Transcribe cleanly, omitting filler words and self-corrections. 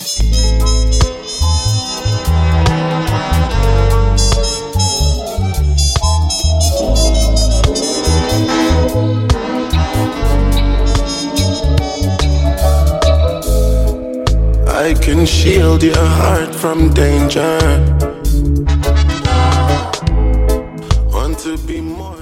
I can shield your heart from danger. Want to be more.